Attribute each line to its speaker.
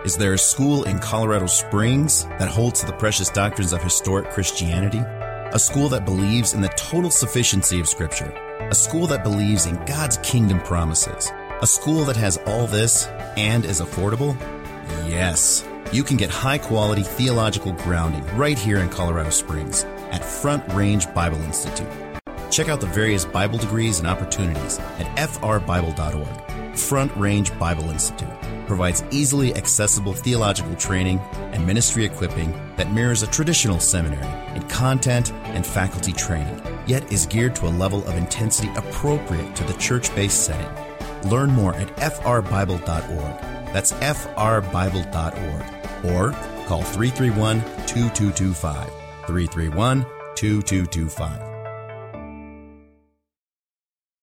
Speaker 1: Is there a school in Colorado Springs that holds to the precious doctrines of historic Christianity? A school that believes in the total sufficiency of Scripture? A school that believes in God's kingdom promises? A school that has all this and is affordable? Yes. You can get high-quality theological grounding right here in Colorado Springs at Front Range Bible Institute. Check out the various Bible degrees and opportunities at frbible.org. Front Range Bible Institute provides easily accessible theological training and ministry equipping that mirrors a traditional seminary in content and faculty training, yet is geared to a level of intensity appropriate to the church-based setting. Learn more at frbible.org. That's frbible.org. Or call 331-2225. 331-2225.